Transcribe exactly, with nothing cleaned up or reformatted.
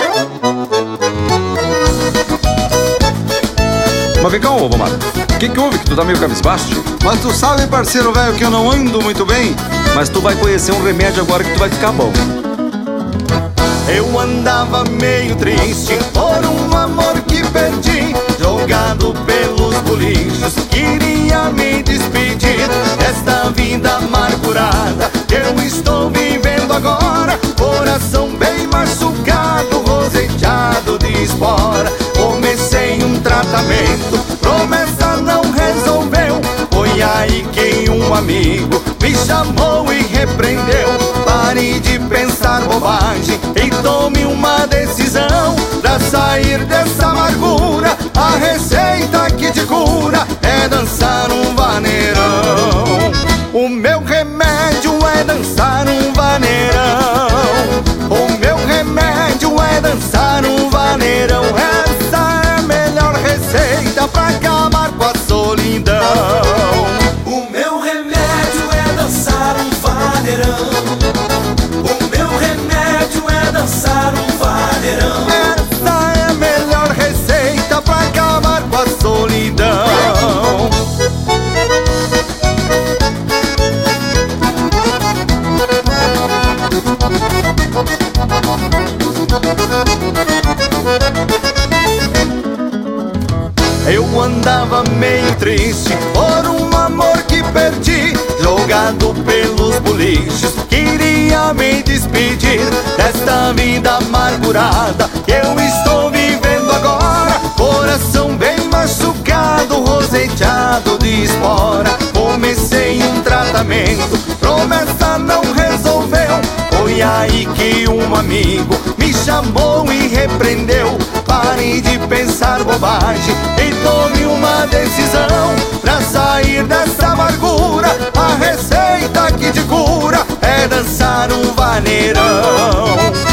Mas vem cá, ô Vomar, o que que houve que tu tá meio cabisbaixo? Mas tu sabe, parceiro velho, que eu não ando muito bem. Mas tu vai conhecer um remédio agora que tu vai ficar bom. Eu andava meio triste por um amor que perdi, jogado pelos bolichos, queria me despedir desta vida amargurada que eu estou vivendo agora. Coração bem machucado, roseteado de espora. Comecei um tratamento, promessa não resolveu. Foi aí que um amigo me chamou e repreendeu. Pare de pensar bobagem e tome uma decisão pra sair dessa amargura. A receita que te cura é dançar um vaneirão. O meu remédio é dançar um vaneirão. O meu remédio é dançar um vaneirão. Essa é a melhor receita pra acabar com a solidão. O meu remédio é dançar um vaneirão. O meu remédio é dançar um vaneirão. Essa é a melhor receita pra acabar com a solidão. Eu andava meio triste por um amor que perdi, jogado pelos bolichos, queria me despedir desta vida amargurada que eu estou vivendo agora. Coração bem machucado, roseteado de espora. Comecei um tratamento, promessa não resolveu. Foi aí que um amigo me chamou e repreendeu. Pare de pensar bobagem e tome uma decisão pra sair dessa amargura. A receita que te cura é dançar um vaneirão.